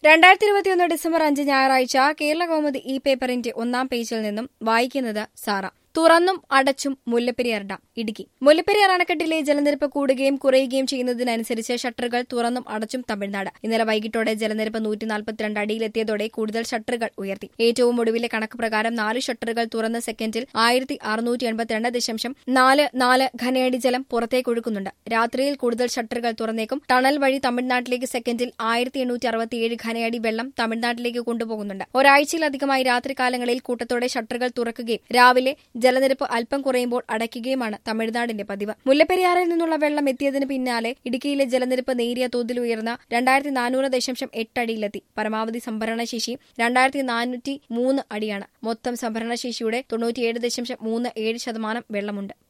2021 December 5 ഞായറാഴ്ച കേരള കൗമുദി ഈ പേപ്പറിന്റെ ഒന്നാം പേജിൽ നിന്നും വായിക്കുന്നത് സാറ. തുറന്നും അടച്ചും മുല്ലപ്പെരിയാർ ഡാം. ഇടുക്കി മുല്ലപ്പെരിയാർ അണക്കെട്ടിലെ ജലനിരപ്പ് കൂടുകയും കുറയുകയും ചെയ്യുന്നതിനനുസരിച്ച് ഷട്ടറുകൾ തുറന്നും അടച്ചും തമിഴ്നാട്. ഇന്നലെ വൈകിട്ടോടെ ജലനിരപ്പ് 142 അടിയിലെത്തിയതോടെ കൂടുതൽ ഷട്ടറുകൾ ഉയർത്തി. ഏറ്റവും ഒടുവിലെ കണക്ക് പ്രകാരം 4 ഷട്ടറുകൾ തുറന്ന് സെക്കൻഡിൽ 1682.44 ഘനയടി ജലം പുറത്തേക്കൊഴുക്കുന്നുണ്ട്. രാത്രിയിൽ കൂടുതൽ ഷട്ടറുകൾ തുറന്നേക്കും. ടണൽ വഴി തമിഴ്നാട്ടിലേക്ക് സെക്കൻഡിൽ 1867 ഘനയടി വെള്ളം തമിഴ്നാട്ടിലേക്ക് കൊണ്ടുപോകുന്നുണ്ട്. ഒരാഴ്ചയിലധികമായി രാത്രികാലങ്ങളിൽ കൂട്ടത്തോടെ ഷട്ടറുകൾ തുറക്കുകയും രാവിലെ ജലനിരപ്പ് അല്പം കുറയുമ്പോൾ അടയ്ക്കുകയുമാണ് തമിഴ്നാടിന്റെ പതിവ്. മുല്ലപ്പെരിയാറിൽ നിന്നുള്ള വെള്ളം എത്തിയതിന് പിന്നാലെ ഇടുക്കിയിലെ ജലനിരപ്പ് നേരിയ തോതിൽ ഉയർന്ന 2400.8 അടിയിലെത്തി. പരമാവധി സംഭരണശേഷി 2403 അടിയാണ്. മൊത്തം സംഭരണശേഷിയുടെ 97.37% വെള്ളമുണ്ട്.